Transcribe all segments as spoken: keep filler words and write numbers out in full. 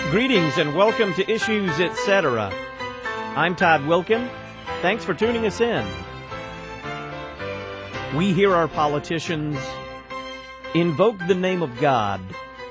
Greetings and welcome to Issues, et cetera. I'm Todd Wilkin. Thanks for tuning us in. We hear our politicians invoke the name of God.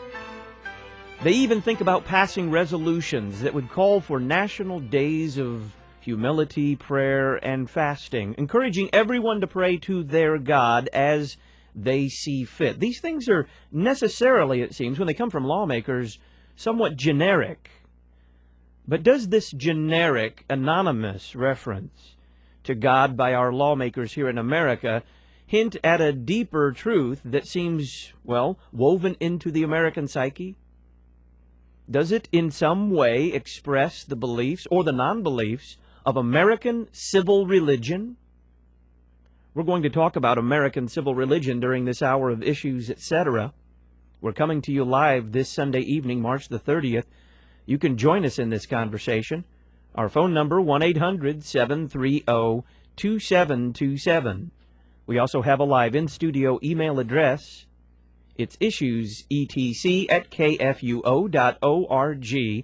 They even think about passing resolutions that would call for national days of humility, prayer, and fasting, encouraging everyone to pray to their God as they see fit. These things are necessarily, it seems, when they come from lawmakers, somewhat generic. But does this generic, anonymous reference to God by our lawmakers here in America hint at a deeper truth that seems, well, woven into the American psyche? Does it in some way express the beliefs or the non-beliefs of American civil religion? We're going to talk about American civil religion during this hour of Issues, et cetera. We're coming to you live this Sunday evening, March the thirtieth. You can join us in this conversation. Our phone number, one eight hundred, seven three zero, two seven two seven. We also have a live in-studio email address. It's issuesetc at k f u o dot org,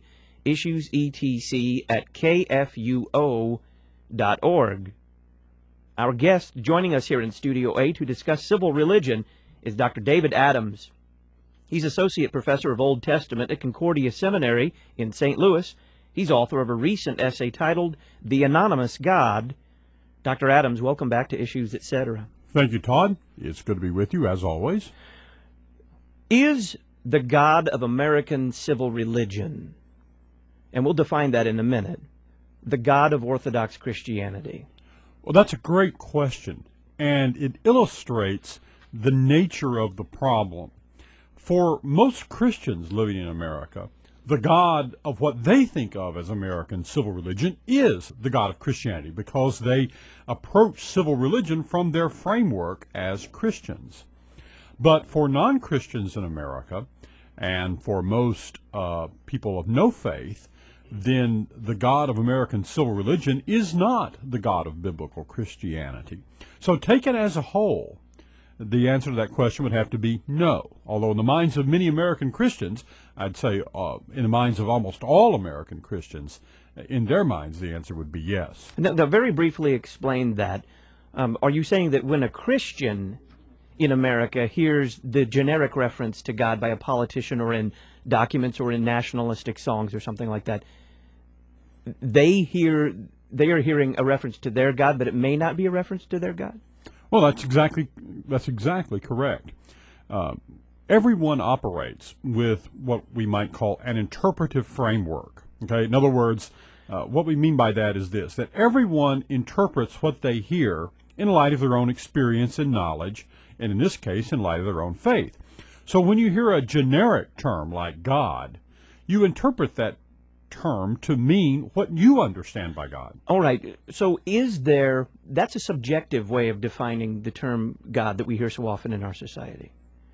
issuesetc at k f u o dot org. Our guest joining us here in Studio A to discuss civil religion is Doctor David Adams. He's Associate Professor of Old Testament at Concordia Seminary in Saint Louis. He's author of a recent essay titled The Anonymous God. Doctor Adams, welcome back to Issues, et cetera. Thank you, Todd. It's good to be with you, as always. Is the God of American civil religion, and we'll define that in a minute, the God of Orthodox Christianity? Well, that's a great question, and it illustrates the nature of the problem. For most Christians living in America, the God of what they think of as American civil religion is the God of Christianity, because they approach civil religion from their framework as Christians. But for non-Christians in America, and for most uh, people of no faith, then the God of American civil religion is not the God of biblical Christianity. So taken as a whole, the answer to that question would have to be no. Although in the minds of many American Christians, I'd say uh, in the minds of almost all American Christians, in their minds the answer would be yes. Now, now very briefly explain that. Um, are you saying that when a Christian in America hears the generic reference to God by a politician or in documents or in nationalistic songs or something like that, they hear they are hearing a reference to their God, but it may not be a reference to their God? Well, that's exactly that's exactly correct. Uh, everyone operates with what we might call an interpretive framework. Okay, in other words, uh, what we mean by that is this: that everyone interprets what they hear in light of their own experience and knowledge, and in this case, in light of their own faith. So when you hear a generic term like God, you interpret that term to mean what you understand by God. All right. So is there, that's a subjective way of defining the term God that we hear so often in our society.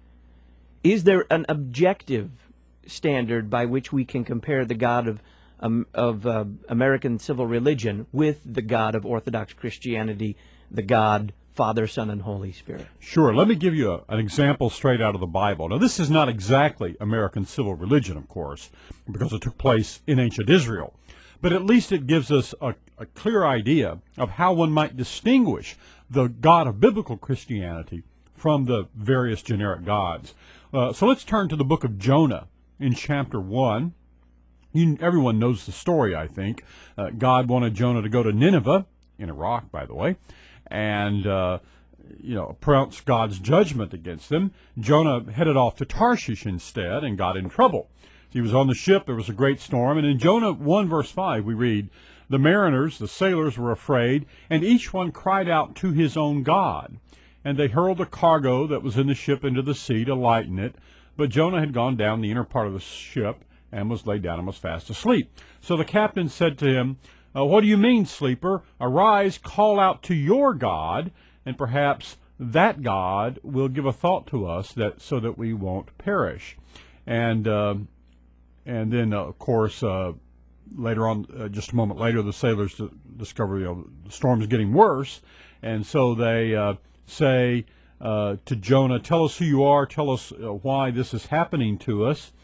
Is there an objective standard by which we can compare the God of um, of uh, American civil religion with the God of Orthodox Christianity, the God, Father, Son, and Holy Spirit? Sure. Let me give you a, an example straight out of the Bible. Now, this is not exactly American civil religion, of course, because it took place in ancient Israel. But at least it gives us a, a clear idea of how one might distinguish the God of biblical Christianity from the various generic gods. Uh, so let's turn to the book of Jonah in chapter one. You, everyone knows the story, I think. Uh, God wanted Jonah to go to Nineveh, in Iraq, by the way, and, uh, you know, pronounced God's judgment against them. Jonah headed off to Tarshish instead and got in trouble. He was on the ship, there was a great storm, and in Jonah one verse five we read, "The mariners, the sailors, were afraid, and each one cried out to his own God. And they hurled the cargo that was in the ship into the sea to lighten it. But Jonah had gone down the inner part of the ship and was laid down and was fast asleep. So the captain said to him, Uh, what do you mean, sleeper? Arise, call out to your God, and perhaps that God will give a thought to us that so that we won't perish." And uh, and then, uh, of course, uh, later on, uh, just a moment later, the sailors discover, you know, the storm is getting worse, and so they uh, say uh, to Jonah, "Tell us who you are. Tell us uh, why this is happening to us."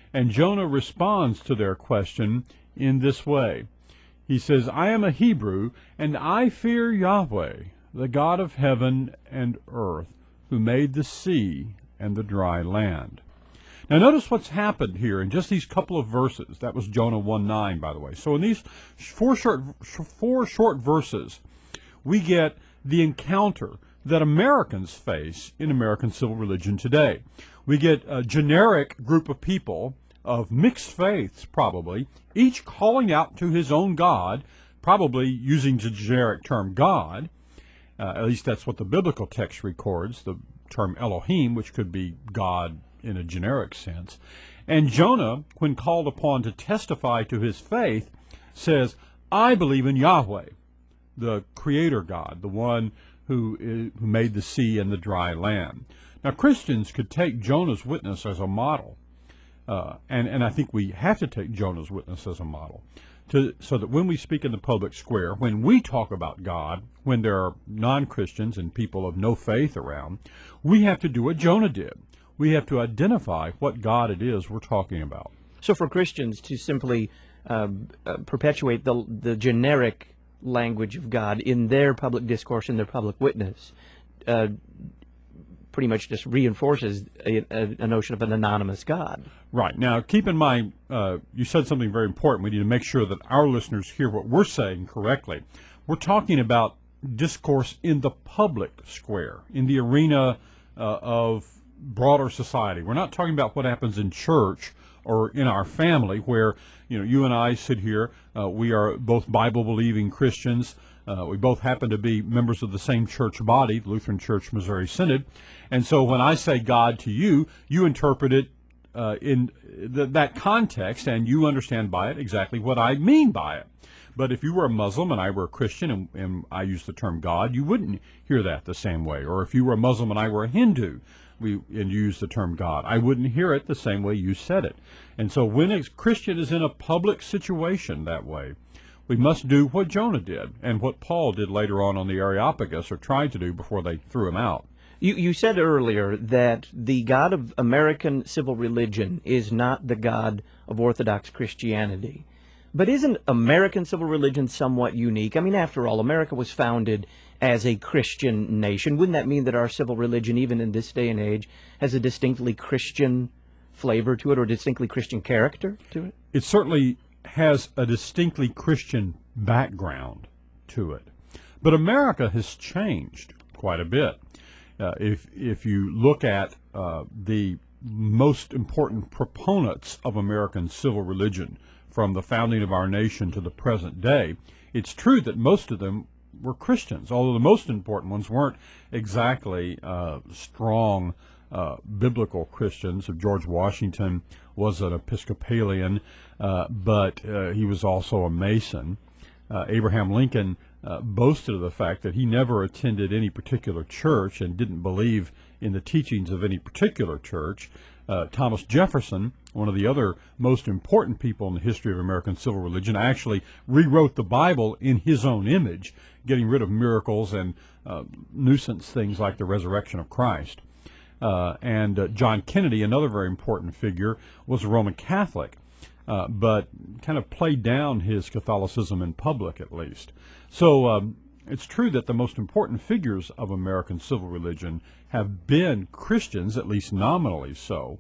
And Jonah responds to their question in this way. He says, I am a Hebrew, and I fear Yahweh, the God of heaven and earth, who made the sea and the dry land. Now notice what's happened here in just these couple of verses. That was Jonah one nine, by the way. So in these four short, four short verses, we get the encounter that Americans face in American civil religion today. We get a generic group of people of mixed faiths, probably, each calling out to his own God, probably using the generic term God. Uh, at least that's what the biblical text records, the term Elohim, which could be God in a generic sense. And Jonah, when called upon to testify to his faith, says, I believe in Yahweh, the Creator God, the one who, is, who made the sea and the dry land. Now, Christians could take Jonah's witness as a model, uh, and, and I think we have to take Jonah's witness as a model, to, so that when we speak in the public square, when we talk about God, when there are non-Christians and people of no faith around, we have to do what Jonah did. We have to identify what God it is we're talking about. So for Christians to simply uh, uh, perpetuate the, the generic language of God in their public discourse, in their public witness, uh, pretty much just reinforces a, a, a notion of an anonymous God. Right. Now, keep in mind, uh, you said something very important. We need to make sure that our listeners hear what we're saying correctly. We're talking about discourse in the public square, in the arena uh, of broader society. We're not talking about what happens in church or in our family, where, you know, you and I sit here. Uh, we are both Bible-believing Christians. Uh, we both happen to be members of the same church body, the Lutheran Church Missouri Synod. And so when I say God to you, you interpret it uh, in th that context, and you understand by it exactly what I mean by it. But if you were a Muslim and I were a Christian, and, and I used the term God, you wouldn't hear that the same way. Or if you were a Muslim and I were a Hindu, we and you used the term God, I wouldn't hear it the same way you said it. And so when a Christian is in a public situation that way, we must do what Jonah did and what Paul did later on on the Areopagus, or tried to do before they threw him out. You, you said earlier that the God of American civil religion is not the God of Orthodox Christianity. But isn't American civil religion somewhat unique? I mean, after all, America was founded as a Christian nation. Wouldn't that mean that our civil religion, even in this day and age, has a distinctly Christian flavor to it, or distinctly Christian character to it? It certainly has a distinctly Christian background to it. But America has changed quite a bit. Uh, if, if you look at uh, the most important proponents of American civil religion from the founding of our nation to the present day, it's true that most of them were Christians, although the most important ones weren't exactly uh, strong uh, biblical Christians. George Washington was an Episcopalian, uh, but uh, he was also a Mason. Uh, Abraham Lincoln uh, boasted of the fact that he never attended any particular church and didn't believe in the teachings of any particular church. Uh, Thomas Jefferson, one of the other most important people in the history of American civil religion, actually rewrote the Bible in his own image, getting rid of miracles and uh, nuisance things like the resurrection of Christ. Uh, and uh, John Kennedy, another very important figure, was a Roman Catholic, uh, but kind of played down his Catholicism in public, at least. So um, it's true that the most important figures of American civil religion have been Christians, at least nominally so,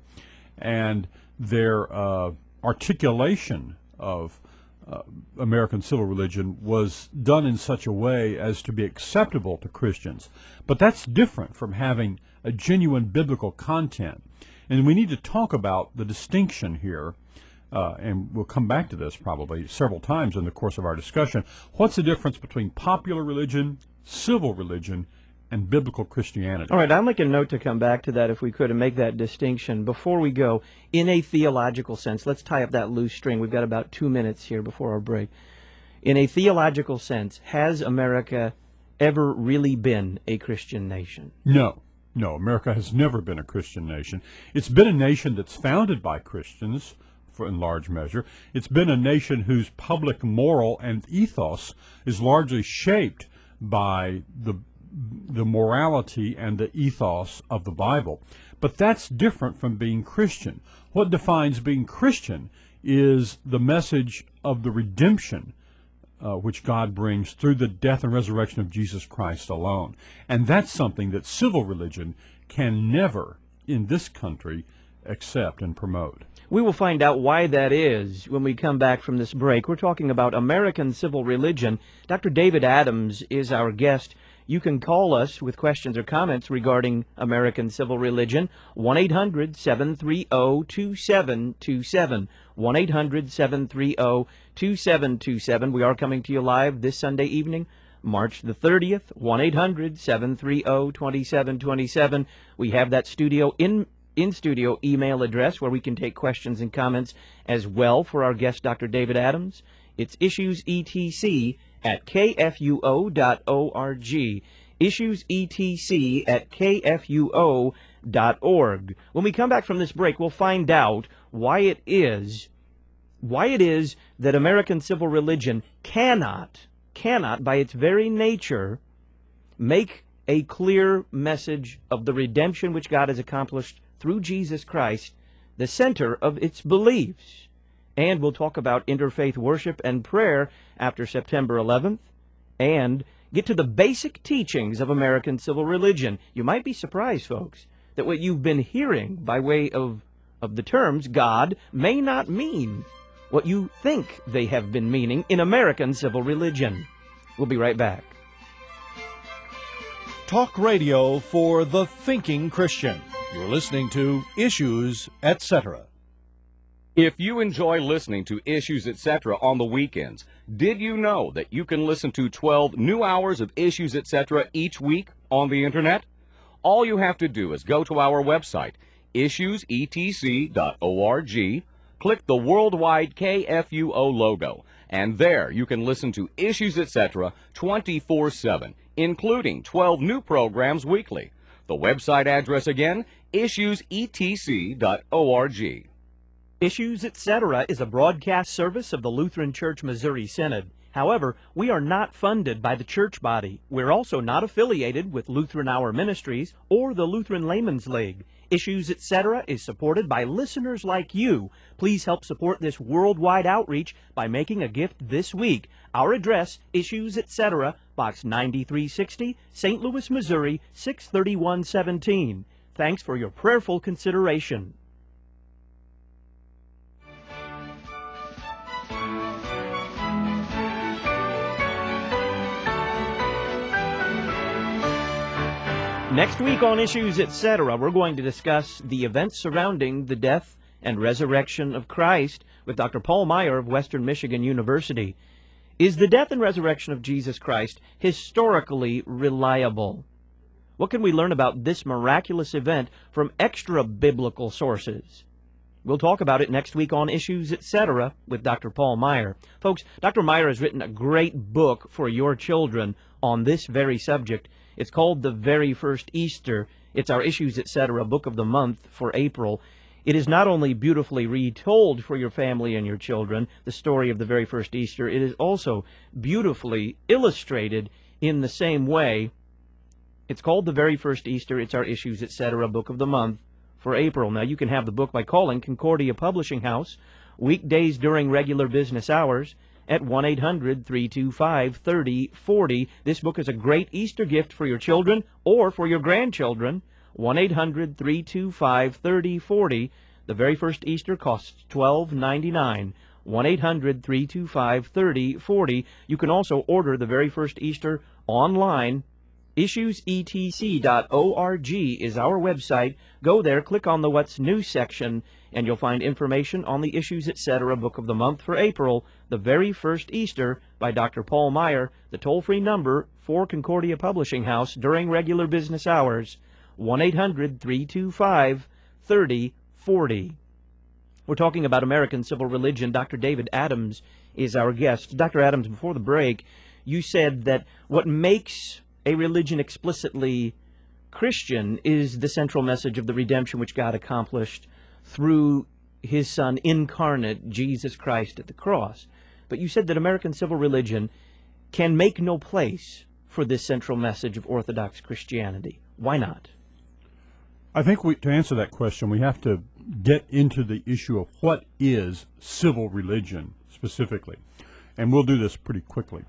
and their uh, articulation of uh, American civil religion was done in such a way as to be acceptable to Christians. But that's different from having a genuine biblical content. And we need to talk about the distinction here, uh, and we'll come back to this probably several times in the course of our discussion. What's the difference between popular religion, civil religion, and biblical Christianity? All right, I'll make a note to come back to that if we could and make that distinction. Before we go, in a theological sense, let's tie up that loose string. We've got about two minutes here before our break. In a theological sense, has America ever really been a Christian nation? No. No, America has never been a Christian nation. It's been a nation that's founded by Christians, for in large measure. It's been a nation whose public moral and ethos is largely shaped by the the morality and the ethos of the Bible. But that's different from being Christian. What defines being Christian is the message of the redemption uh, which God brings through the death and resurrection of Jesus Christ alone. And that's something that civil religion can never, in this country, accept and promote. We will find out why that is when we come back from this break. We're talking about American civil religion. Doctor David Adams is our guest. You can call us with questions or comments regarding American civil religion. one eight hundred seven three zero two seven two seven. one eight hundred seven three zero two seven two seven. We are coming to you live this Sunday evening, March the thirtieth. one eight hundred seven three zero two seven two seven. We have that studio in in-studio email address where we can take questions and comments as well for our guest, Doctor David Adams. It's issuesetc at k f u o dot org. Issuesetc at k f u o dot org. When we come back from this break, we'll find out why it is, why it is that American civil religion cannot, cannot, by its very nature, make a clear message of the redemption which God has accomplished through Jesus Christ the center of its beliefs. And we'll talk about interfaith worship and prayer after September eleventh, and get to the basic teachings of American civil religion. You might be surprised, folks, that what you've been hearing by way of, of the terms God may not mean what you think they have been meaning in American civil religion. We'll be right back. Talk radio for the thinking Christian. You're listening to Issues, et cetera. If you enjoy listening to Issues, et cetera on the weekends, did you know that you can listen to twelve new hours of Issues, et cetera each week on the Internet? All you have to do is go to our website, issues e t c dot org, click the worldwide K F U O logo, and there you can listen to Issues, et cetera twenty-four seven, including twelve new programs weekly. The website address again, issues e t c dot org. Issues, et cetera is a broadcast service of the Lutheran Church Missouri Synod. However, we are not funded by the church body. We're also not affiliated with Lutheran Hour Ministries or the Lutheran Layman's League. Issues, et cetera is supported by listeners like you. Please help support this worldwide outreach by making a gift this week. Our address, Issues, et cetera, Box ninety-three sixty, Saint Louis, Missouri, six thirty-one seventeen. Thanks for your prayerful consideration. Next week on Issues, et cetera, we're going to discuss the events surrounding the death and resurrection of Christ with Doctor Paul Meier of Western Michigan University. Is the death and resurrection of Jesus Christ historically reliable? What can we learn about this miraculous event from extra-biblical sources? We'll talk about it next week on Issues, et cetera with Doctor Paul Meier. Folks, Doctor Meier has written a great book for your children on this very subject. It's called The Very First Easter. It's our Issues, et cetera book of the month for April. It is not only beautifully retold for your family and your children, the story of the very first Easter, it is also beautifully illustrated in the same way. It's called The Very First Easter. It's our Issues, et cetera book of the month for April. Now, you can have the book by calling Concordia Publishing House weekdays during regular business hours at one eight hundred three two five three oh four oh. This book is a great Easter gift for your children or for your grandchildren. one eight hundred three two five three oh four oh. The Very First Easter costs twelve ninety-nine. one eight hundred three two five three oh four oh. You can also order The Very First Easter online. issues e t c dot org is our website. Go there, click on the What's New section, and you'll find information on the Issues, et cetera book of the month for April, The Very First Easter by Doctor Paul Meier. The toll-free number for Concordia Publishing House during regular business hours, one eight hundred three two five three oh four oh. We're talking about American civil religion. Doctor David Adams is our guest. Doctor Adams, before the break, you said that what makes a religion explicitly Christian is the central message of the redemption which God accomplished through his Son incarnate, Jesus Christ, at the cross. But you said that American civil religion can make no place for this central message of Orthodox Christianity. Why not? I think we, to answer that question, we have to get into the issue of what is civil religion specifically. And we'll do this pretty quickly.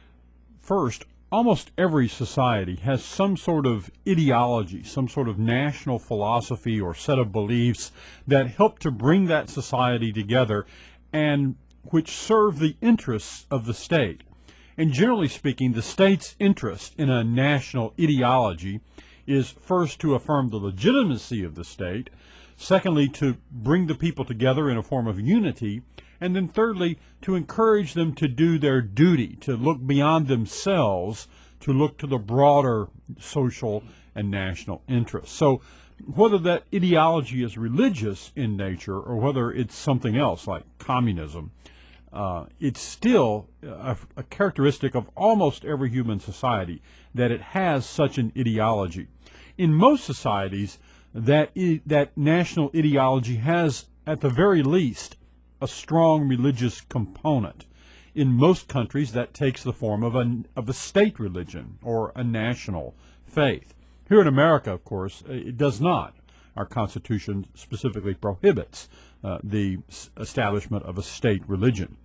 First, almost every society has some sort of ideology, some sort of national philosophy or set of beliefs that help to bring that society together and which serve the interests of the state. And generally speaking, the state's interest in a national ideology is first to affirm the legitimacy of the state, secondly to bring the people together in a form of unity, and then thirdly to encourage them to do their duty, to look beyond themselves, to look to the broader social and national interests. So whether that ideology is religious in nature or whether it's something else like communism, uh, it's still a, a characteristic of almost every human society that it has such an ideology. In most societies, that I- that national ideology has, at the very least, a strong religious component. In most countries, that takes the form of a, of a state religion or a national faith. Here in America, of course, it does not. Our Constitution specifically prohibits uh, the s- establishment of a state religion.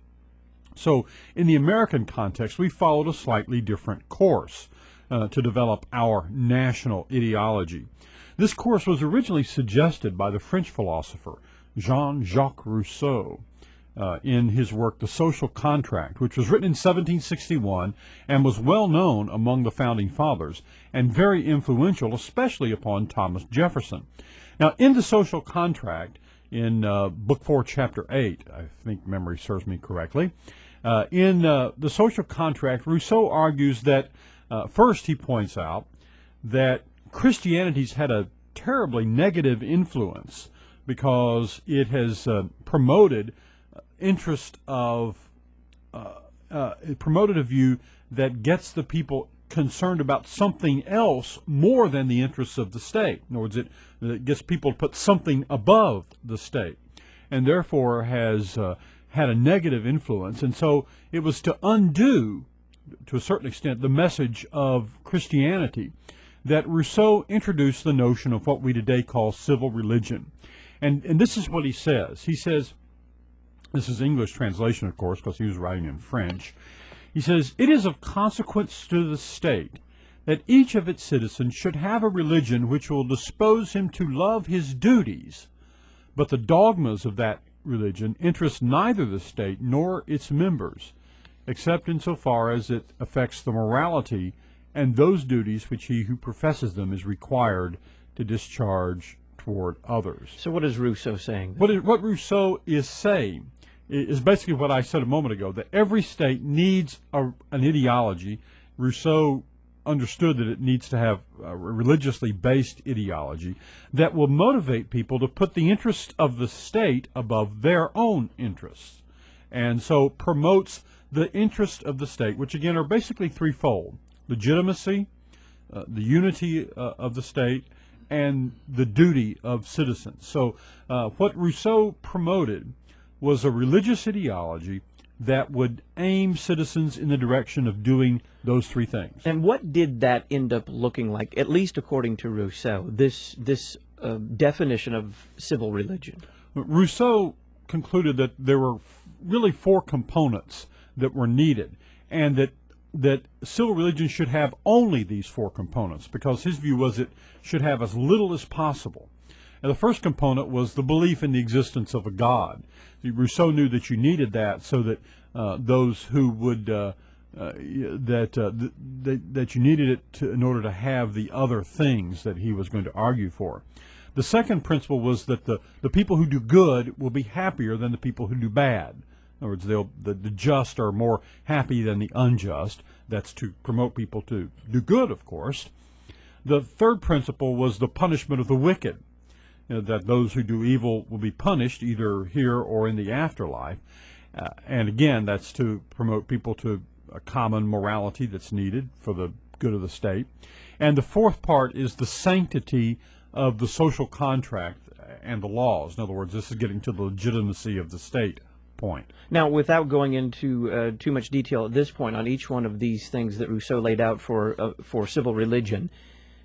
So in the American context, we followed a slightly different course uh, to develop our national ideology. This course was originally suggested by the French philosopher Jean-Jacques Rousseau uh, in his work The Social Contract, which was written in seventeen sixty-one and was well known among the founding fathers and very influential, especially upon Thomas Jefferson. Now, in The Social Contract, in uh, Book four, Chapter eight, I think memory serves me correctly, uh, in uh, The Social Contract, Rousseau argues that, uh, first he points out that Christianity's had a terribly negative influence because it has uh, promoted interest of, uh, uh, it promoted a view that gets the people concerned about something else more than the interests of the state. In other words, it, it gets people to put something above the state, and therefore has uh, had a negative influence. And so it was to undo, to a certain extent, the message of Christianity that Rousseau introduced the notion of what we today call civil religion. And, and this is what he says. He says, this is English translation, of course, because he was writing in French. He says, "It is of consequence to the state that each of its citizens should have a religion which will dispose him to love his duties, but the dogmas of that religion interest neither the state nor its members, except insofar as it affects the morality and those duties which he who professes them is required to discharge toward others." So what is Rousseau saying? What, is, what Rousseau is saying is basically what I said a moment ago, that every state needs a, an ideology. Rousseau understood that it needs to have a religiously based ideology that will motivate people to put the interests of the state above their own interests, and so promotes the interest of the state, which again are basically threefold: legitimacy, uh, the unity uh, of the state, and the duty of citizens. So uh, what Rousseau promoted was a religious ideology that would aim citizens in the direction of doing those three things. And what did that end up looking like, at least according to Rousseau, this, this uh, definition of civil religion? Rousseau concluded that there were really four components that were needed, and that that civil religion should have only these four components, because his view was it should have as little as possible. And the first component was the belief in the existence of a God. Rousseau knew that you needed that so that uh, those who would uh, uh, that uh, th th that you needed it to, in order to have the other things that he was going to argue for. The second principle was that the the people who do good will be happier than the people who do bad. In other words, they'll, the, the just are more happy than the unjust. That's to promote people to do good, of course. The third principle was the punishment of the wicked, you know, that those who do evil will be punished either here or in the afterlife. Uh, and again, that's to promote people to a common morality that's needed for the good of the state. And the fourth part is the sanctity of the social contract and the laws. In other words, this is getting to the legitimacy of the state point. Now, without going into uh, too much detail at this point on each one of these things that Rousseau laid out for uh, for civil religion,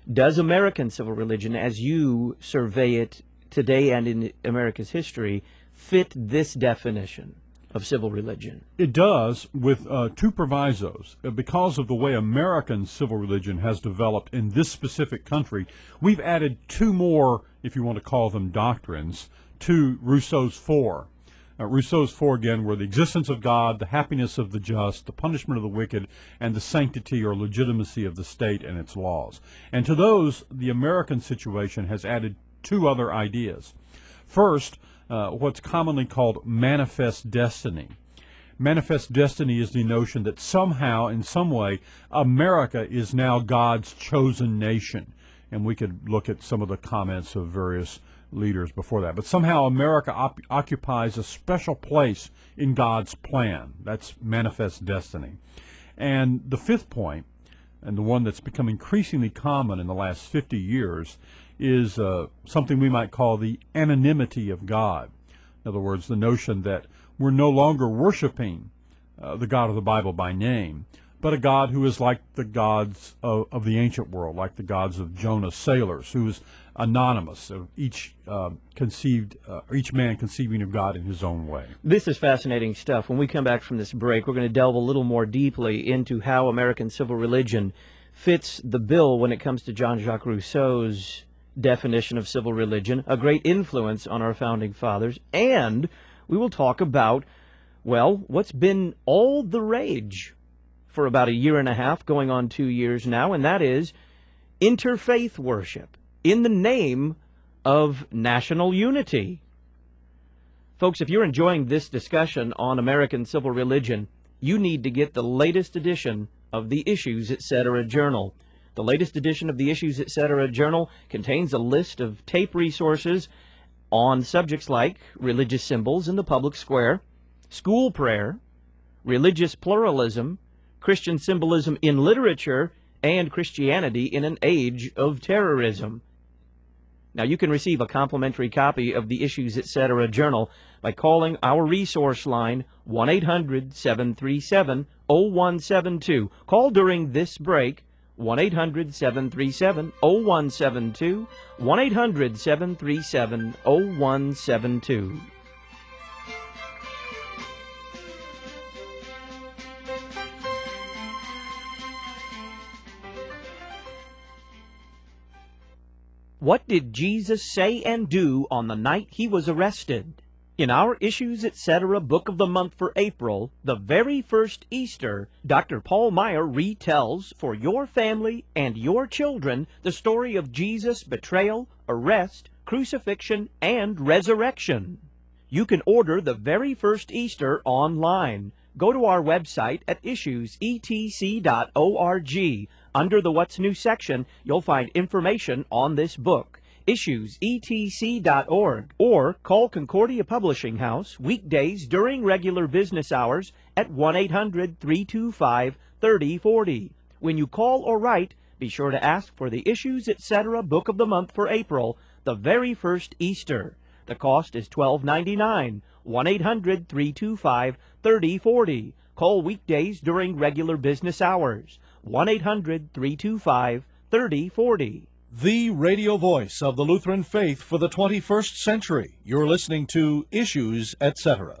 Does American civil religion, as you survey it today and in America's history, fit this definition of civil religion? It does, with uh, two provisos. Uh, Because of the way American civil religion has developed in this specific country, we've added two more, if you want to call them doctrines, to Rousseau's four. Uh, Rousseau's four, again, were the existence of God, the happiness of the just, the punishment of the wicked, and the sanctity or legitimacy of the state and its laws. And to those, the American situation has added two other ideas. First, uh, what's commonly called manifest destiny. Manifest destiny is the notion that somehow, in some way, America is now God's chosen nation. And we could look at some of the comments of various leaders before that. But somehow America op occupies a special place in God's plan. That's manifest destiny. And the fifth point, and the one that's become increasingly common in the last fifty years, is uh, something we might call the anonymity of God. In other words, the notion that we're no longer worshiping uh, the God of the Bible by name, but a God who is like the gods of, of the ancient world, like the gods of Jonah's sailors, who is anonymous, of each uh, conceived, uh, each man conceiving of God in his own way. This is fascinating stuff. When we come back from this break, we're going to delve a little more deeply into how American civil religion fits the bill when it comes to Jean-Jacques Rousseau's definition of civil religion, a great influence on our founding fathers, and we will talk about, well, what's been all the rage for about a year and a half, going on two years now, and that is interfaith worship in the name of national unity. Folks, if you're enjoying this discussion on American civil religion, you need to get the latest edition of the Issues Etc. Journal. The latest edition of the Issues Etc. Journal contains a list of tape resources on subjects like religious symbols in the public square, school prayer, religious pluralism, Christian symbolism in literature, and Christianity in an age of terrorism. Now, you can receive a complimentary copy of the Issues Etc. Journal by calling our resource line, one eight hundred, seven three seven, zero one seven two. Call during this break, one eight hundred, seven three seven, zero one seven two, one eight hundred, seven three seven, zero one seven two. What did Jesus say and do on the night he was arrested? In our Issues Etc. Book of the Month for April, the very first Easter, Doctor Paul Meyer retells for your family and your children the story of Jesus' betrayal, arrest, crucifixion, and resurrection. You can order the very first Easter online. Go to our website at issues e t c dot org. Under the What's New section, you'll find information on this book, issues e t c dot org, or call Concordia Publishing House weekdays during regular business hours at one eight hundred, three two five, three zero four zero. When you call or write, be sure to ask for the Issues Etc. Book of the Month for April, the very first Easter. The cost is twelve ninety-nine. one eight hundred, three two five, three zero four zero. Call weekdays during regular business hours. one eight hundred, three two five, three zero four zero. The radio voice of the Lutheran faith for the twenty-first century. You're listening to Issues Etc.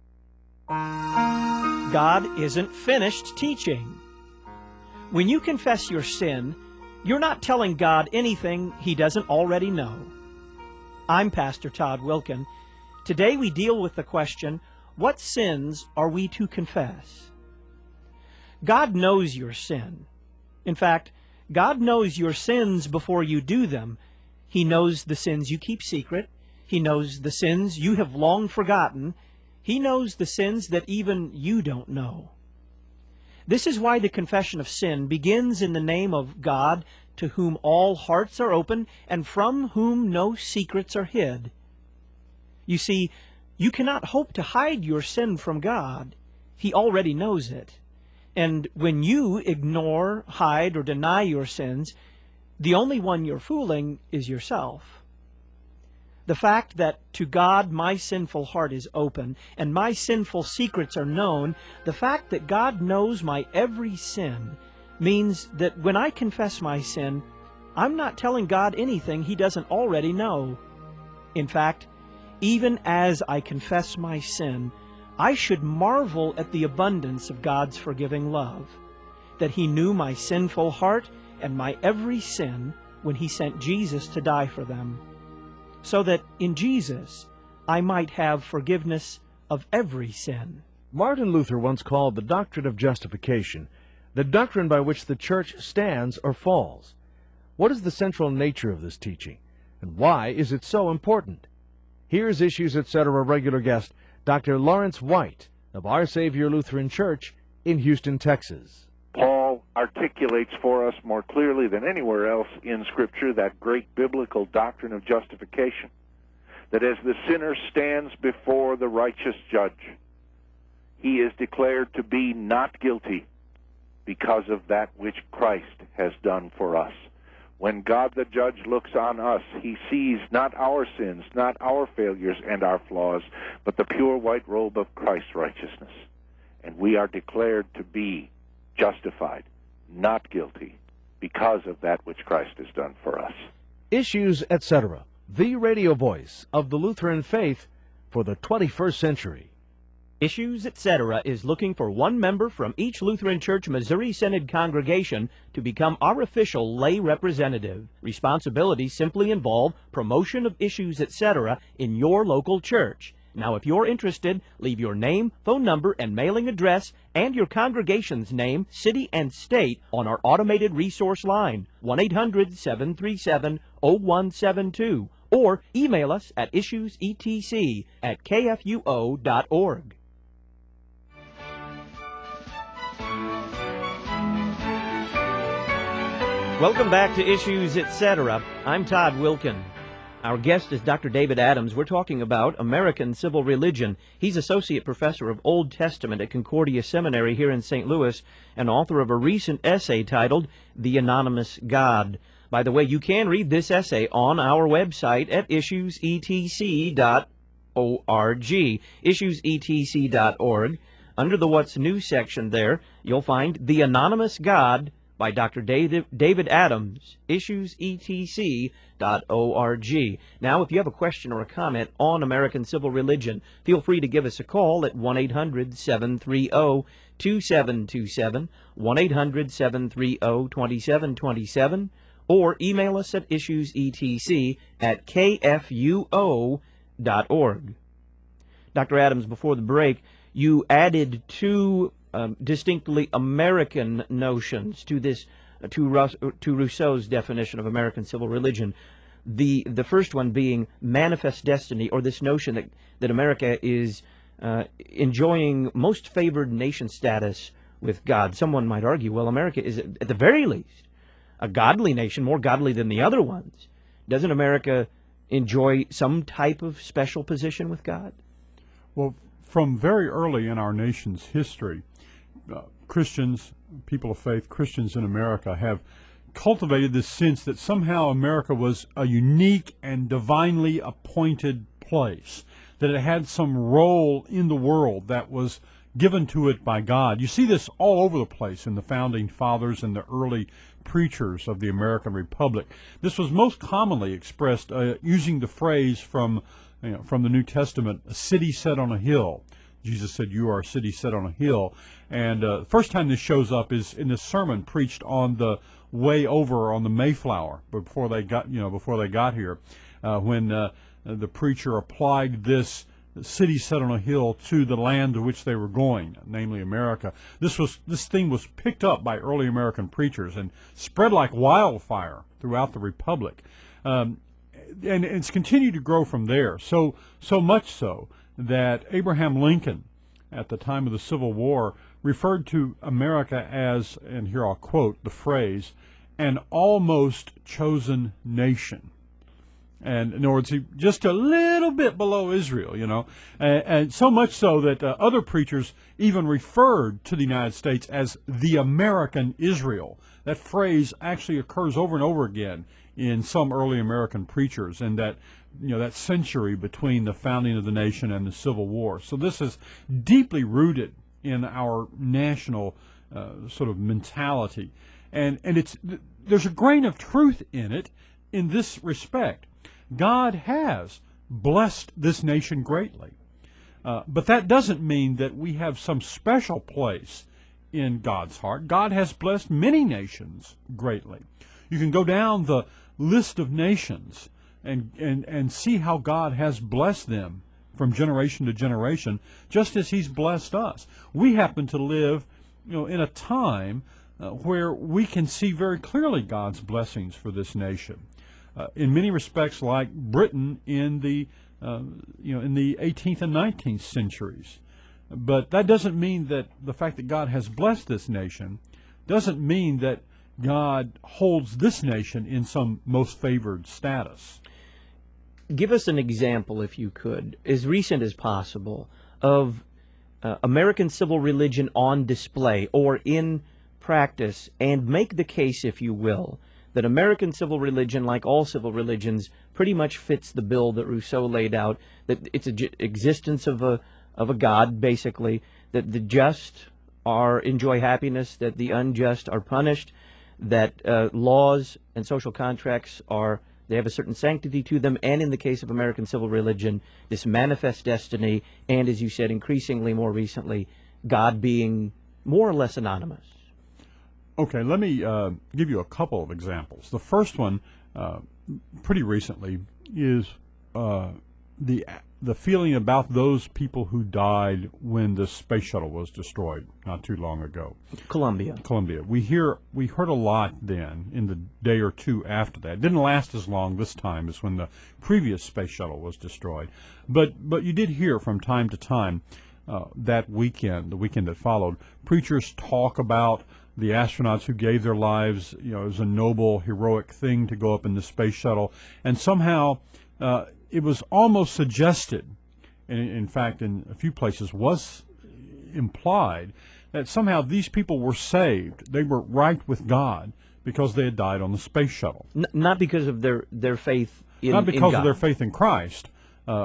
God isn't finished teaching. When you confess your sin, you're not telling God anything He doesn't already know. I'm Pastor Todd Wilkin. Today we deal with the question, what sins are we to confess? God knows your sin. In fact, God knows your sins before you do them. He knows the sins you keep secret. He knows the sins you have long forgotten. He knows the sins that even you don't know. This is why the confession of sin begins in the name of God, to whom all hearts are open and from whom no secrets are hid. You see, you cannot hope to hide your sin from God. He already knows it. And when you ignore, hide, or deny your sins, the only one you're fooling is yourself. The fact that to God my sinful heart is open and my sinful secrets are known, the fact that God knows my every sin, means that when I confess my sin, I'm not telling God anything He doesn't already know. In fact, even as I confess my sin, I should marvel at the abundance of God's forgiving love, that He knew my sinful heart and my every sin when He sent Jesus to die for them, so that in Jesus I might have forgiveness of every sin. Martin Luther once called the doctrine of justification the doctrine by which the church stands or falls. What is the central nature of this teaching, and why is it so important? Here's Issues, et cetera regular guest, Doctor Lawrence White of Our Savior Lutheran Church in Houston, Texas. Paul articulates for us more clearly than anywhere else in Scripture that great biblical doctrine of justification, that as the sinner stands before the righteous judge, he is declared to be not guilty because of that which Christ has done for us. When God the judge looks on us, He sees not our sins, not our failures and our flaws, but the pure white robe of Christ's righteousness. And we are declared to be justified, not guilty, because of that which Christ has done for us. Issues, et cetera, the radio voice of the Lutheran faith for the twenty-first century. Issues, et cetera is looking for one member from each Lutheran Church Missouri Synod congregation to become our official lay representative. Responsibilities simply involve promotion of Issues, et cetera in your local church. Now, if you're interested, leave your name, phone number, and mailing address, and your congregation's name, city, and state on our automated resource line, one eight hundred, seven three seven, zero one seven two, or email us at issuesetc at k f u o dot org. Welcome back to Issues, et cetera. I'm Todd Wilkin. Our guest is Doctor David Adams. We're talking about American civil religion. He's Associate Professor of Old Testament at Concordia Seminary here in Saint Louis and author of a recent essay titled The Anonymous God. By the way, you can read this essay on our website at issues e t c dot org, issues e t c dot org. Under the What's New section there, you'll find The Anonymous God by Doctor David, David Adams, issues e t c dot org. Now, if you have a question or a comment on American civil religion, feel free to give us a call at one eight hundred, seven three zero, two seven two seven, one eight hundred, seven three zero, two seven two seven, or email us at issuesetc at k f u o dot org. Doctor Adams, before the break, you added two Um, distinctly American notions to this, uh, to, Rus to Rousseau's definition of American civil religion. The the first one being manifest destiny, or this notion that that America is uh, enjoying most favored nation status with God. Someone might argue, well, America is at the very least a godly nation, more godly than the other ones. Doesn't America enjoy some type of special position with God? Well, from very early in our nation's history, Uh, Christians, people of faith, Christians in America have cultivated this sense that somehow America was a unique and divinely appointed place, that it had some role in the world that was given to it by God. You see this all over the place in the founding fathers and the early preachers of the American Republic. This was most commonly expressed uh, using the phrase from, you know, from the New Testament, a city set on a hill. Jesus said, "You are a city set on a hill." And uh, the first time this shows up is in this sermon preached on the way over on the Mayflower before they got, you know, before they got here, uh, when uh, the preacher applied this city set on a hill to the land to which they were going, namely America. This was this thing was picked up by early American preachers and spread like wildfire throughout the Republic, um, and it's continued to grow from there. So so much so that Abraham Lincoln, at the time of the Civil War, referred to America as, and here I'll quote the phrase, an almost chosen nation. And in other words, he, just a little bit below Israel, you know, and, and so much so that uh, other preachers even referred to the United States as the American Israel. That phrase actually occurs over and over again in some early American preachers, and that, you know, that century between the founding of the nation and the Civil War. So this is deeply rooted in our national uh, sort of mentality, and and it's there's a grain of truth in it in this respect. God has blessed this nation greatly. Uh, but that doesn't mean that we have some special place in God's heart. God has blessed many nations greatly. You can go down the list of nations and, and, and see how God has blessed them from generation to generation, just as he's blessed us. We happen to live, you know, in a time uh, where we can see very clearly God's blessings for this nation. Uh, in many respects, like Britain in the uh, you know in the eighteenth and nineteenth centuries. But that doesn't mean that the fact that God has blessed this nation doesn't mean that God holds this nation in some most favored status. Give us an example, if you could, as recent as possible, of uh, American civil religion on display or in practice, and make the case, if you will, that American civil religion, like all civil religions, pretty much fits the bill that Rousseau laid out, that it's an existence of a of a God, basically, that the just are enjoy happiness, that the unjust are punished, that uh, laws and social contracts are, they have a certain sanctity to them, and in the case of American civil religion, this manifest destiny, and as you said, increasingly more recently, God being more or less anonymous. Okay, let me uh, give you a couple of examples. The first one, uh, pretty recently, is uh, the the feeling about those people who died when the space shuttle was destroyed not too long ago. Columbia. Columbia. We hear we heard a lot then in the day or two after that. It didn't last as long this time as when the previous space shuttle was destroyed, but but you did hear from time to time uh, that weekend, the weekend that followed, preachers talk about the astronauts who gave their lives. You know, it was a noble, heroic thing to go up in the space shuttle, and somehow uh, it was almost suggested, and in fact in a few places was implied, that somehow these people were saved. They were right with God because they had died on the space shuttle. N- not because of their, their faith in Not because in of their faith in Christ, uh,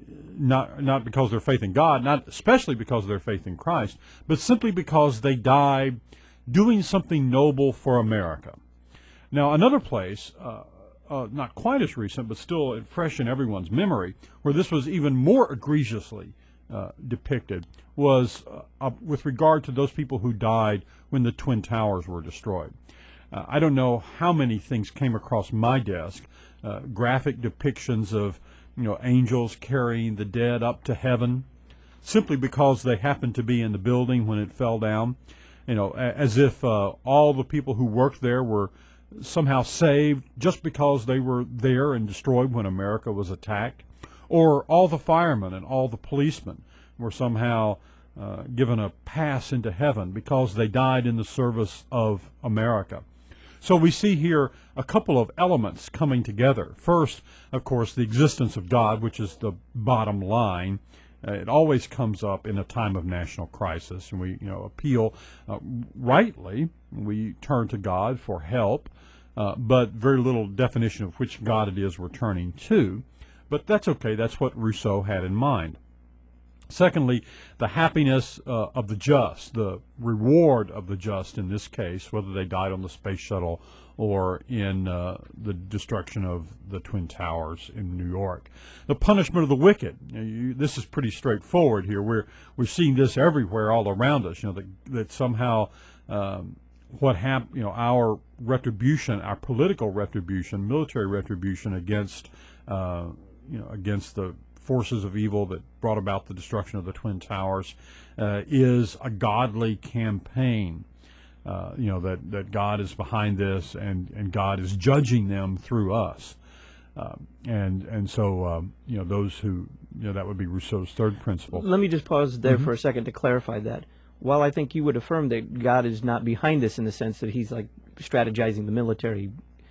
not not because of their faith in God, not especially because of their faith in Christ, but simply because they died doing something noble for America. Now, another place, uh, uh, not quite as recent, but still fresh in everyone's memory, where this was even more egregiously uh, depicted, was uh, uh, with regard to those people who died when the Twin Towers were destroyed. Uh, I don't know how many things came across my desk, uh, graphic depictions of, you know, angels carrying the dead up to heaven, simply because they happened to be in the building when it fell down. You know, as if uh, all the people who worked there were somehow saved just because they were there and destroyed when America was attacked, or all the firemen and all the policemen were somehow uh, given a pass into heaven because they died in the service of America. So we see here a couple of elements coming together. First, of course, the existence of God, which is the bottom line. Uh, it always comes up in a time of national crisis, and we, you know, appeal uh, rightly. We turn to God for help, uh, but very little definition of which God it is we're turning to. But that's okay. That's what Rousseau had in mind. Secondly, the happiness uh, of the just, the reward of the just in this case, whether they died on the space shuttle or in uh, the destruction of the Twin Towers in New York. The punishment of the wicked. You know, you, this is pretty straightforward here. We're we're seeing this everywhere, all around us. You know, that that somehow um, what hap- you know, our retribution, our political retribution, military retribution against uh, you know against the forces of evil that brought about the destruction of the Twin Towers uh, is a godly campaign. Uh, you know, that, that God is behind this, and, and God is judging them through us. Uh, and and so, um, you know, those who, you know, that would be Rousseau's third principle. Let me just pause there Mm-hmm. for a second to clarify that. While I think you would affirm that God is not behind this in the sense that he's like strategizing the military,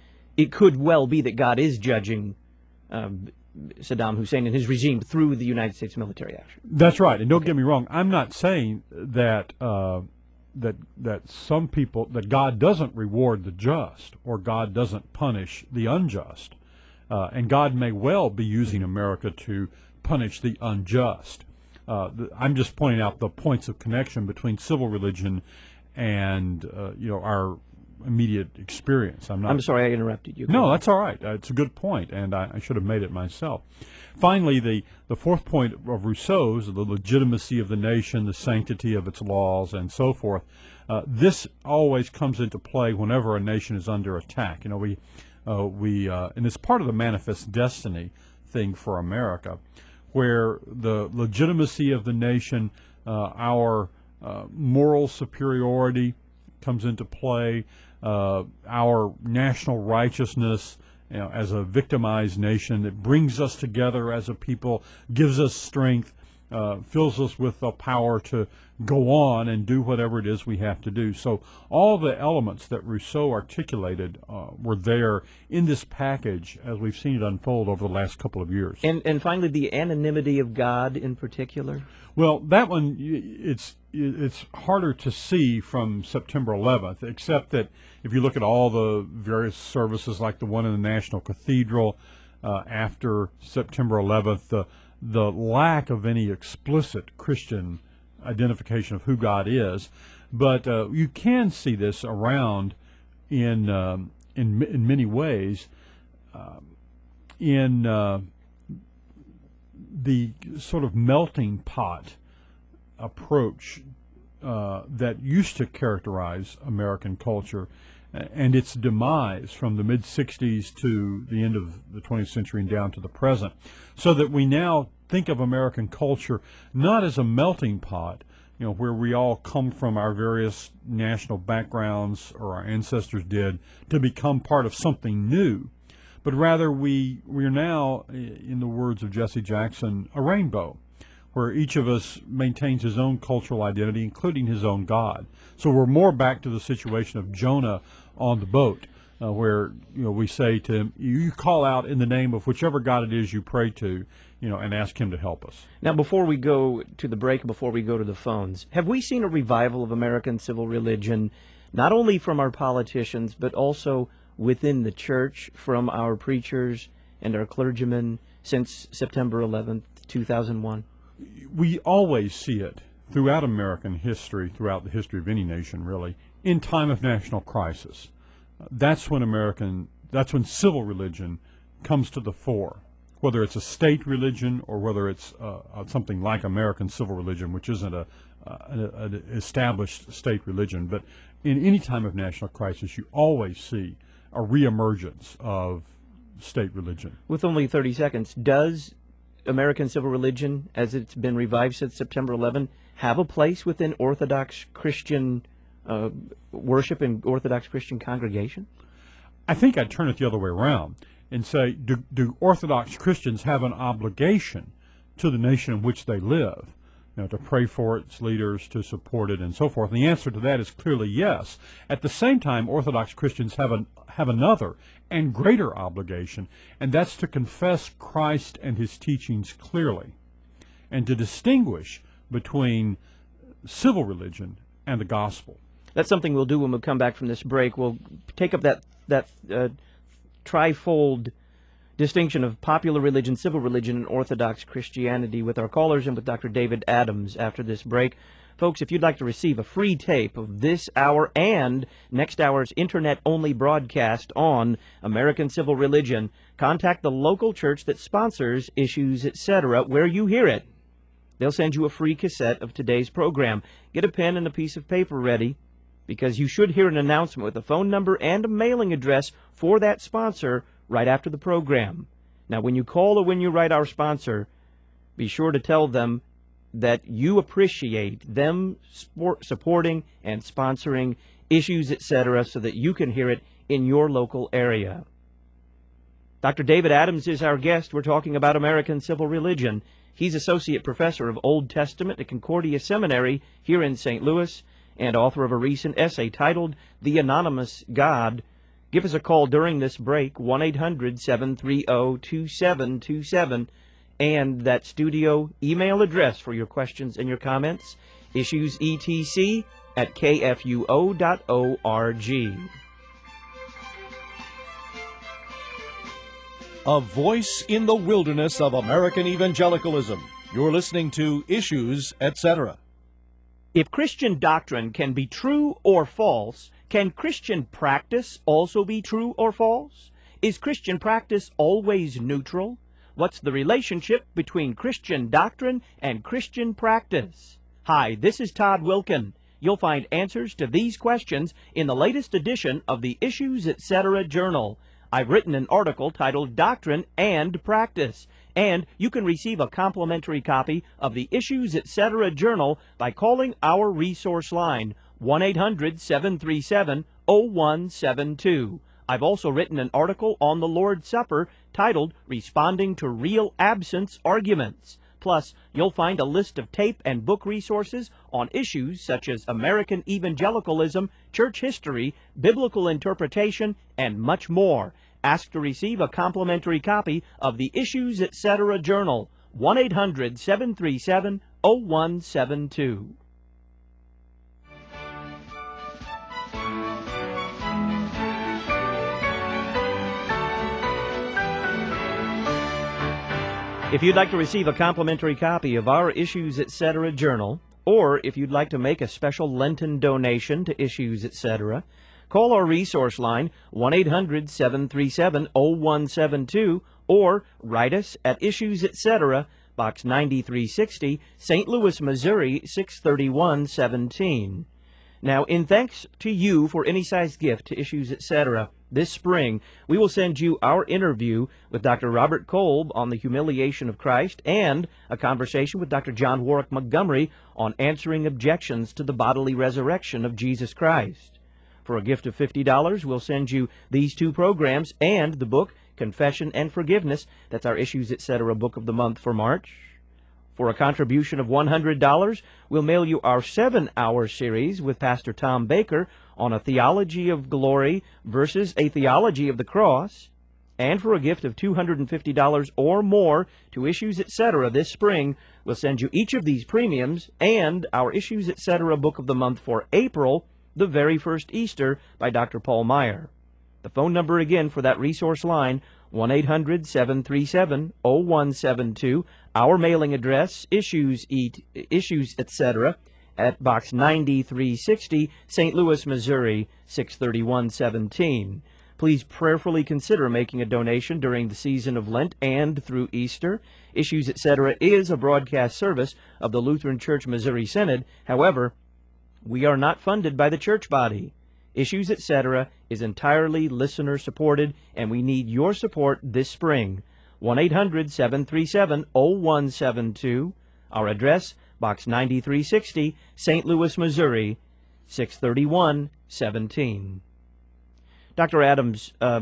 it could well be that God is judging um, Saddam Hussein and his regime through the United States military action. That's right. And don't okay. get me wrong. I'm not saying that uh, that that some people, that God doesn't reward the just or God doesn't punish the unjust. Uh, and God may well be using America to punish the unjust. Uh, the, I'm just pointing out the points of connection between civil religion and uh, you know our immediate experience. I'm not. I'm sorry I interrupted you. Go No, ahead. that's all right. Uh, it's a good point, and I, I should have made it myself. Finally, the, the fourth point of Rousseau's, the legitimacy of the nation, the sanctity of its laws, and so forth. Uh, this always comes into play whenever a nation is under attack. You know, we, uh, we, uh, and it's part of the manifest destiny thing for America, where the legitimacy of the nation, uh, our uh, moral superiority comes into play, uh, our national righteousness, you know, as a victimized nation that brings us together as a people, gives us strength, uh, fills us with the power to go on and do whatever it is we have to do. So all the elements that Rousseau articulated uh, were there in this package as we've seen it unfold over the last couple of years. And and finally, the anonymity of God in particular. Well, that one, it's it's harder to see from September eleventh, except that if you look at all the various services like the one in the National Cathedral uh, after September eleventh, the, the lack of any explicit Christian identification of who God is. But uh, you can see this around in, um, in, in many ways uh, in uh, the sort of melting pot approach uh, that used to characterize American culture and its demise from the mid sixties to the end of the twentieth century and down to the present, so that we now think of American culture not as a melting pot, you know, where we all come from our various national backgrounds, or our ancestors did, to become part of something new, but rather we we are now, in the words of Jesse Jackson, a rainbow, where each of us maintains his own cultural identity, including his own God. So we're more back to the situation of Jonah on the boat, uh, where you know we say to him, you call out in the name of whichever God it is you pray to, you know, and ask him to help us. Now, before we go to the break, before we go to the phones, have we seen a revival of American civil religion, not only from our politicians, but also within the church, from our preachers and our clergymen since September eleventh, two thousand one? We always see it throughout American history, throughout the history of any nation, really, in time of national crisis. Uh, that's when American, that's when civil religion comes to the fore, whether it's a state religion or whether it's uh, uh, something like American civil religion, which isn't a, uh, an established state religion. But in any time of national crisis, you always see a reemergence of state religion. With only thirty seconds, does American civil religion, as it's been revived since September eleventh, have a place within Orthodox Christian uh, worship and Orthodox Christian congregation? I think I'd turn it the other way around and say, do, do Orthodox Christians have an obligation to the nation in which they live, you know, to pray for its leaders, to support it, and so forth? And the answer to that is clearly yes. At the same time, Orthodox Christians have an have another and greater obligation, and that's to confess Christ and his teachings clearly, and to distinguish between civil religion and the gospel. That's something we'll do when we come back from this break. We'll take up that that uh, trifold distinction of popular religion, civil religion, and Orthodox Christianity with our callers and with Doctor David Adams after this break. Folks, if you'd like to receive a free tape of this hour and next hour's internet-only broadcast on American civil religion, contact the local church that sponsors Issues, et cetera, where you hear it. They'll send you a free cassette of today's program. Get a pen and a piece of paper ready, because you should hear an announcement with a phone number and a mailing address for that sponsor right after the program. Now, when you call or when you write our sponsor, be sure to tell them that you appreciate them sport, supporting and sponsoring Issues, et cetera, so that you can hear it in your local area. Doctor David Adams is our guest. We're talking about American civil religion. He's Associate Professor of Old Testament at Concordia Seminary here in Saint Louis and author of a recent essay titled The Anonymous God. Give us a call during this break, one eight hundred, seven three zero, two seven two seven, and that studio email address for your questions and your comments, issuesetc at k f u o dot org. A voice in the wilderness of American evangelicalism. You're listening to Issues, et cetera. If Christian doctrine can be true or false, Can Christian practice also be true or false? Is Christian practice always neutral? What's the relationship between Christian doctrine and Christian practice? Hi, this is Todd Wilkin. You'll find answers to these questions in the latest edition of the Issues Etc. Journal. I've written an article titled Doctrine and Practice, and you can receive a complimentary copy of the Issues Etc. Journal by calling our resource line, one eight hundred, seven three seven, oh one seven two. I've also written an article on the Lord's Supper titled Responding to Real Absence Arguments. Plus, you'll find a list of tape and book resources on issues such as American evangelicalism, church history, biblical interpretation, and much more. Ask to receive a complimentary copy of the Issues Etc. Journal, one eight hundred, seven three seven, oh one seven two. If you'd like to receive a complimentary copy of our Issues Etc. Journal, or if you'd like to make a special Lenten donation to Issues Etc., call our resource line, one eight hundred, seven three seven, oh one seven two, or write us at Issues Etc., Box ninety-three sixty, Saint Louis, Missouri, six thirty-one seventeen. Now, in thanks to you for any sized gift to Issues Etc., this spring, we will send you our interview with Doctor Robert Kolb on the humiliation of Christ and a conversation with Doctor John Warwick Montgomery on answering objections to the bodily resurrection of Jesus Christ. For a gift of fifty dollars, we'll send you these two programs and the book, Confession and Forgiveness. That's our Issues Etc. Book of the Month for March. For a contribution of one hundred dollars, we'll mail you our seven-hour series with Pastor Tom Baker on a theology of glory versus a theology of the cross. And for a gift of two hundred fifty dollars or more to Issues Etc. this spring, we'll send you each of these premiums and our Issues Etc. Book of the Month for April, The Very First Easter, by Doctor Paul Meyer. The phone number again for that resource line, one eight hundred, seven three seven, oh one seven two. Our mailing address, Issues, Eat, Issues Etc., at Box ninety-three sixty, Saint Louis, Missouri, six thirty-one seventeen. Please prayerfully consider making a donation during the season of Lent and through Easter. Issues Etc. is a broadcast service of the Lutheran Church Missouri Synod. However, we are not funded by the church body. Issues Etc. is entirely listener-supported, and we need your support this spring. one eight hundred, seven three seven, oh one seven two. Our address, Box ninety-three sixty, Saint Louis, Missouri, six thirty-one seventeen. Doctor Adams, uh,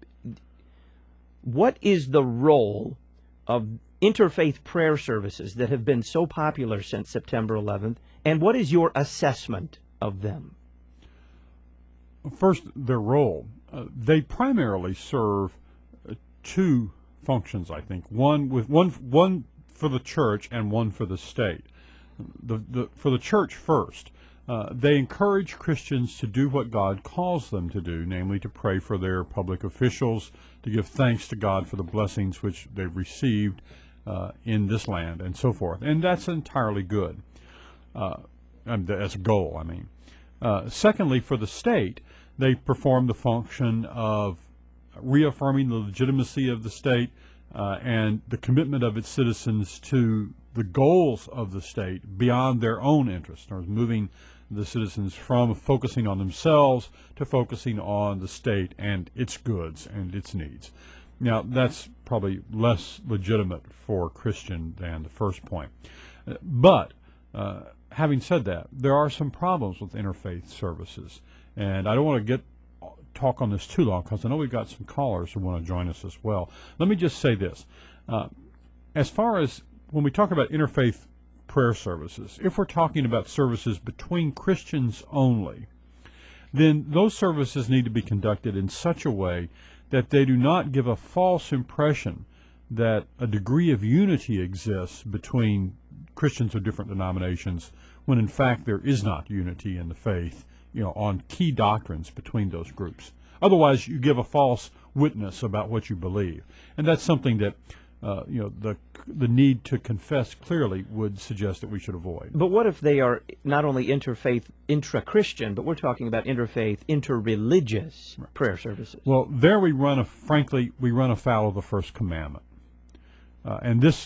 what is the role of interfaith prayer services that have been so popular since September eleventh, and what is your assessment of them? First, their role. Uh, they primarily serve uh, two functions, I think. One with one one for the church and one for the state. The, the, for the church first, uh, they encourage Christians to do what God calls them to do, namely to pray for their public officials, to give thanks to God for the blessings which they've received uh, in this land, and so forth. And that's entirely good. Uh, and as a goal, I mean. Uh, secondly, for the state, they perform the function of reaffirming the legitimacy of the state uh, and the commitment of its citizens to the goals of the state beyond their own interests, or moving the citizens from focusing on themselves to focusing on the state and its goods and its needs. Now, that's probably less legitimate for Christian than the first point. Uh, but uh, having said that, there are some problems with interfaith services, and I don't want to get talk on this too long because I know we've got some callers who want to join us as well. Let me just say this. Uh, as far as when we talk about interfaith prayer services, if we're talking about services between Christians only, then those services need to be conducted in such a way that they do not give a false impression that a degree of unity exists between Christians of different denominations, when in fact there is not unity in the faith, you know, on key doctrines between those groups. Otherwise, you give a false witness about what you believe. And that's something that uh, you know, the the need to confess clearly would suggest that we should avoid. But what if they are not only interfaith, intra-Christian, but we're talking about interfaith, interreligious Right. prayer services? Well, there we run a, frankly, we run afoul of the first commandment. Uh, and this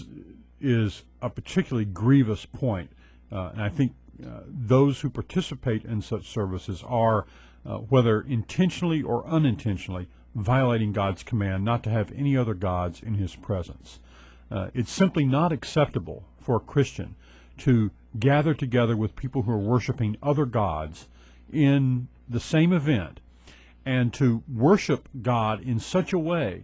is a particularly grievous point. Uh, and I think uh, those who participate in such services are, uh, whether intentionally or unintentionally, violating God's command not to have any other gods in his presence. Uh, it's simply not acceptable for a Christian to gather together with people who are worshiping other gods in the same event and to worship God in such a way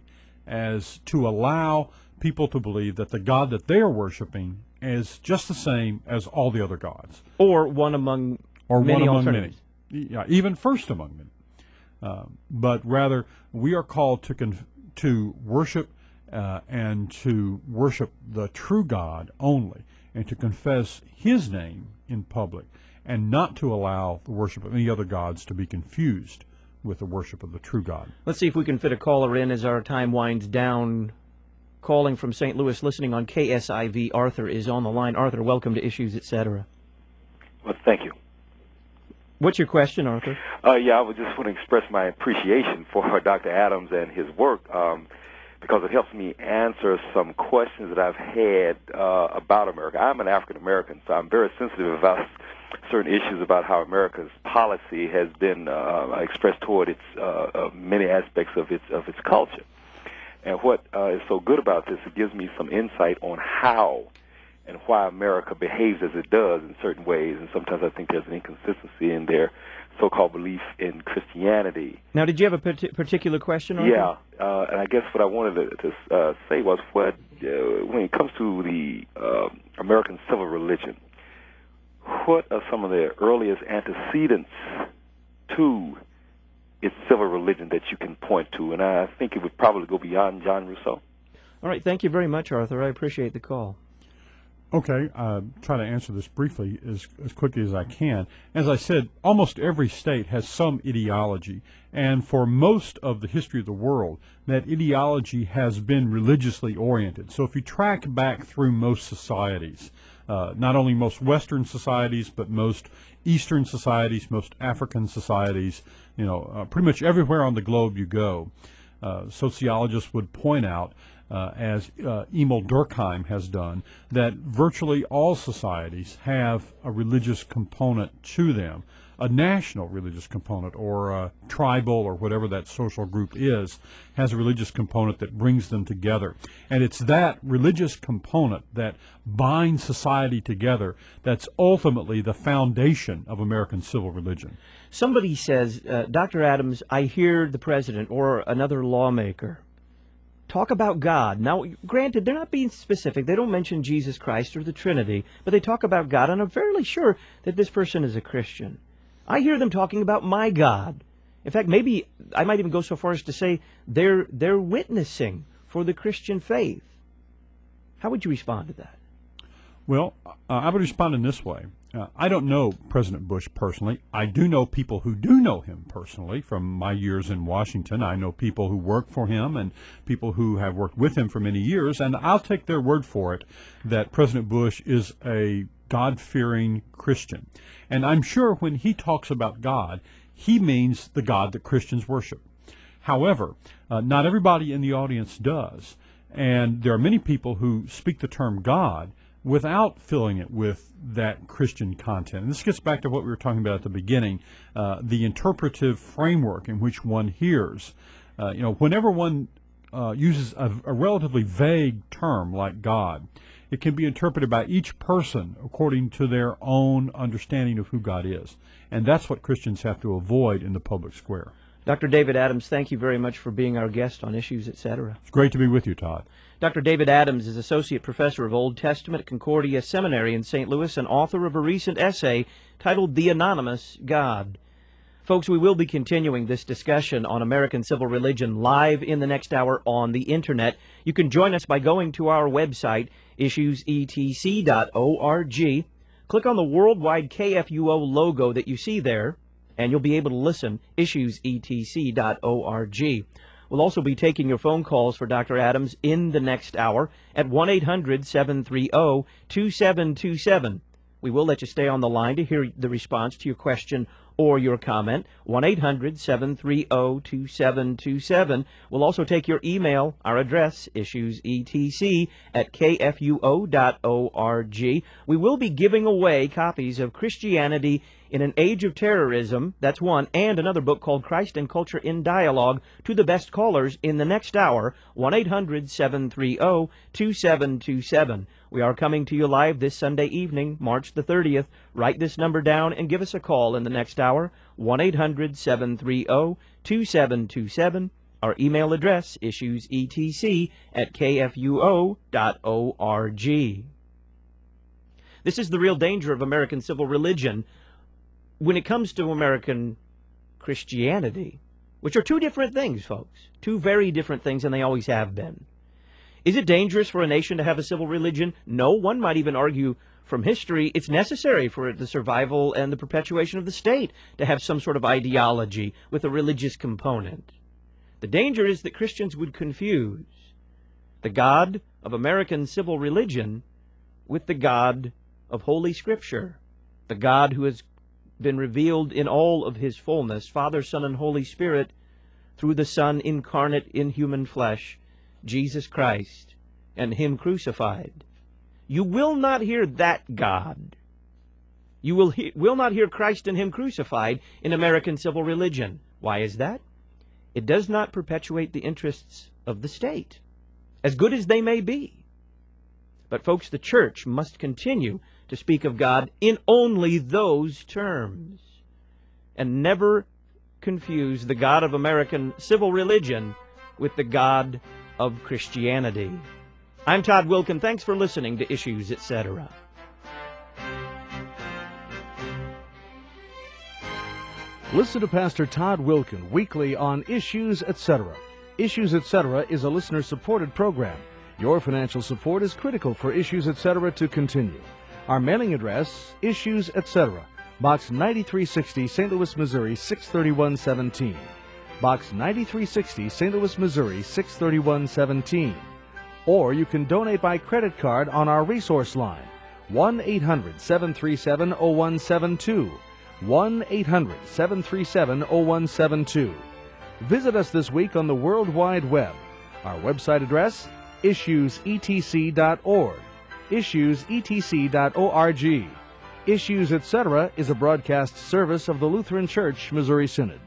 as to allow people to believe that the God that they are worshiping is just the same as all the other gods. Or one among Or many one among alternatives. many. Yeah, even first among many. Uh, but rather, we are called to conf- to worship uh, and to worship the true God only, and to confess his name in public, and not to allow the worship of any other gods to be confused with the worship of the true God. Let's see if we can fit a caller in as our time winds down. Calling from Saint Louis, listening on K S I V. Arthur is on the line. Arthur, welcome to Issues, et cetera. Well, thank you. What's your question, Arthur? Uh, yeah, I would just want to express my appreciation for Doctor Adams and his work um, because it helps me answer some questions that I've had uh, about America. I'm an African American, so I'm very sensitive about certain issues about how America's policy has been uh, expressed toward its uh, uh, many aspects of its of its culture. And what uh, is so good about this, it gives me some insight on how and why America behaves as it does in certain ways. And sometimes I think there's an inconsistency in their so-called belief in Christianity. Now, did you have a parti- particular question, Arthur? Yeah, uh, and I guess what I wanted to, to uh, say was what, uh, when it comes to the uh, American civil religion, what are some of the earliest antecedents to its civil religion that you can point to? And I think it would probably go beyond John Rousseau. All right, thank you very much, Arthur. I appreciate the call. Okay, uh, try to answer this briefly as, as quickly as I can. As I said, almost every state has some ideology, and for most of the history of the world, that ideology has been religiously oriented. So if you track back through most societies, uh, not only most Western societies, but most Eastern societies, most African societies, you know, uh, pretty much everywhere on the globe you go, uh, sociologists would point out, Uh, as uh, Emil Durkheim has done, that virtually all societies have a religious component to them, a national religious component, or a tribal, or whatever that social group is, has a religious component that brings them together. And it's that religious component that binds society together that's ultimately the foundation of American civil religion. Somebody says, uh, Doctor Adams, I hear the president or another lawmaker talk about God. Now, granted, they're not being specific. They don't mention Jesus Christ or the Trinity, but they talk about God, and I'm fairly sure that this person is a Christian. I hear them talking about my God. In fact, maybe I might even go so far as to say they're they're witnessing for the Christian faith. How would you respond to that? Well, uh, I would respond in this way. Uh, I don't know President Bush personally. I do know people who do know him personally from my years in Washington. I know people who work for him and people who have worked with him for many years, and I'll take their word for it that President Bush is a God-fearing Christian. And I'm sure when he talks about God, he means the God that Christians worship. However, uh, not everybody in the audience does, and there are many people who speak the term God without filling it with that Christian content. And this gets back to what we were talking about at the beginning, uh, the interpretive framework in which one hears. Uh, you know, whenever one uh, uses a, a relatively vague term like God, it can be interpreted by each person according to their own understanding of who God is. And that's what Christians have to avoid in the public square. Doctor David Adams, thank you very much for being our guest on Issues, et cetera. It's great to be with you, Todd. Doctor David Adams is Associate Professor of Old Testament at Concordia Seminary in Saint Louis and author of a recent essay titled The Anonymous God. Folks, we will be continuing this discussion on American civil religion live in the next hour on the Internet. You can join us by going to our website, issues e t c dot org. Click on the worldwide K F U O logo that you see there, and you'll be able to listen, issues e t c dot org. We'll also be taking your phone calls for Doctor Adams in the next hour at one eight hundred seven three zero two seven two seven. We will let you stay on the line to hear the response to your question or your comment, one eight hundred seven three zero two seven two seven. We'll also take your email, our address, issuesetc at k f u o dot org. We will be giving away copies of Christianity in an Age of Terrorism, that's one, and another book called Christ and Culture in Dialogue to the best callers in the next hour, one eight hundred seven three zero two seven two seven. We are coming to you live this Sunday evening, March the thirtieth. Write this number down and give us a call in the next hour, one eight hundred seven three zero two seven two seven. Our email address, issuesetc at k f u o dot org. This is the real danger of American civil religion when it comes to American Christianity, which are two different things, folks. Two very different things, and they always have been. Is it dangerous for a nation to have a civil religion? No. One might even argue from history it's necessary for the survival and the perpetuation of the state to have some sort of ideology with a religious component. The danger is that Christians would confuse the God of American civil religion with the God of Holy Scripture, the God who has been revealed in all of his fullness, Father, Son, and Holy Spirit, through the Son incarnate in human flesh, Jesus Christ, and him crucified. You will not hear that God. You will, he will not hear Christ and him crucified in American civil religion. Why is that? It does not perpetuate the interests of the state, as good as they may be. But folks, the church must continue to speak of God in only those terms, and never confuse the God of American civil religion with the God of Christianity. I'm Todd Wilken. Thanks for listening to Issues, et cetera. Listen to Pastor Todd Wilken weekly on Issues, et cetera. Issues, et cetera is a listener-supported program. Your financial support is critical for Issues, et cetera to continue. Our mailing address, Issues, et cetera. Box ninety-three sixty, Saint Louis, Missouri, six thirty-one seventeen. Box ninety-three sixty, Saint Louis, Missouri, six thirty-one seventeen. Or you can donate by credit card on our resource line, one eight hundred seven three seven zero one seven two, one eight hundred seven three seven zero one seven two. Visit us this week on the World Wide Web. Our website address, issues e t c dot org, issues e t c dot org. Issues, et cetera is a broadcast service of the Lutheran Church, Missouri Synod.